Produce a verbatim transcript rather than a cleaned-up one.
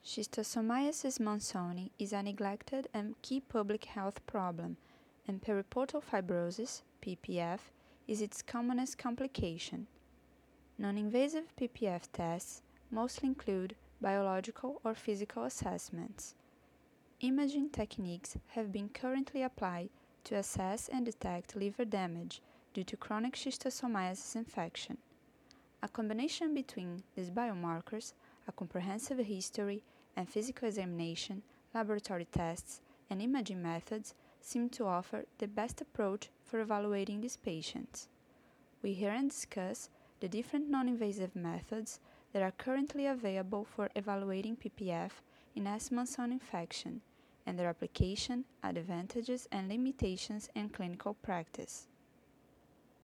Schistosomiasis monzoni is a neglected and key public health problem, and periportal fibrosis, P P F, is its commonest complication. Non-invasive P P F tests mostly include biological or physical assessments. Imaging techniques have been currently applied to assess and detect liver damage due to chronic schistosomiasis infection. A combination between these biomarkers, a comprehensive history, and physical examination, laboratory tests, and imaging methods seem to offer the best approach for evaluating these patients. We herein discuss the different non-invasive methods that are currently available for evaluating P P F in S. monzoni infection and their application, advantages, and limitations in clinical practice.